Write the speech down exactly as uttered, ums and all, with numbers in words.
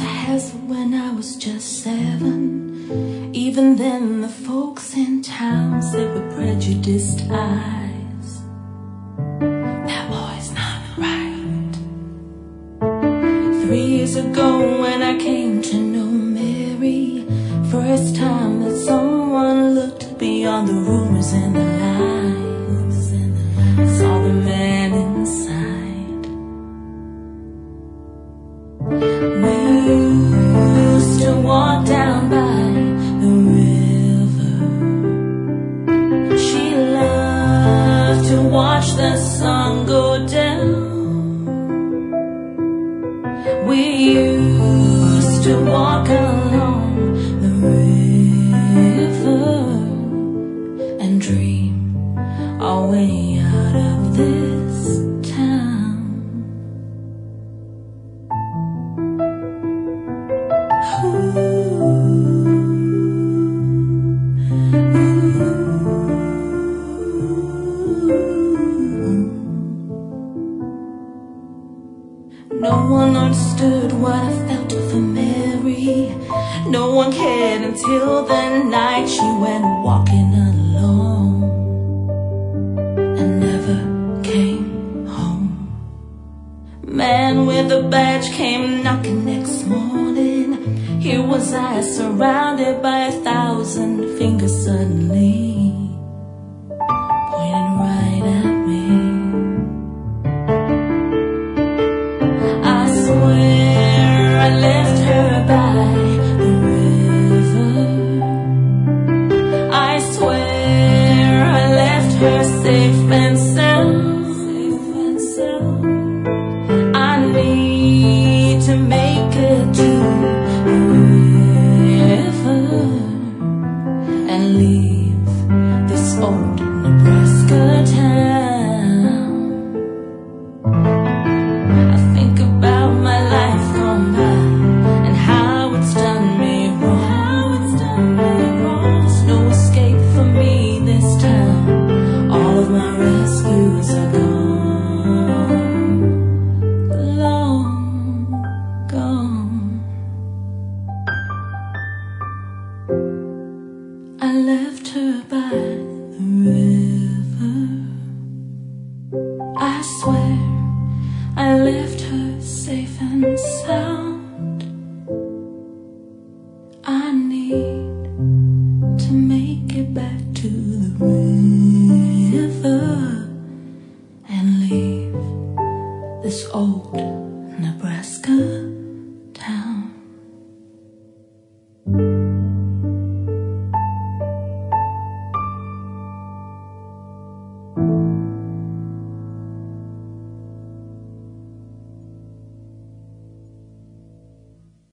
I has when I was just seven. Even then the folks in town said with prejudiced eyes, that boy's not right. Three years ago when I came to know Mary, first time that someone looked beyond the rumors and the lies, saw the man inside. We used to walk down by the river. She loved to watch the sun go down. We used to walk along the river and dream our way out of this town. Ooh, ooh. No one understood what I felt for Mary. No one cared until the night she went walking alone and never came home. Man with a badge came knocking next morning. Here was I, surrounded by a thousand fingers suddenly.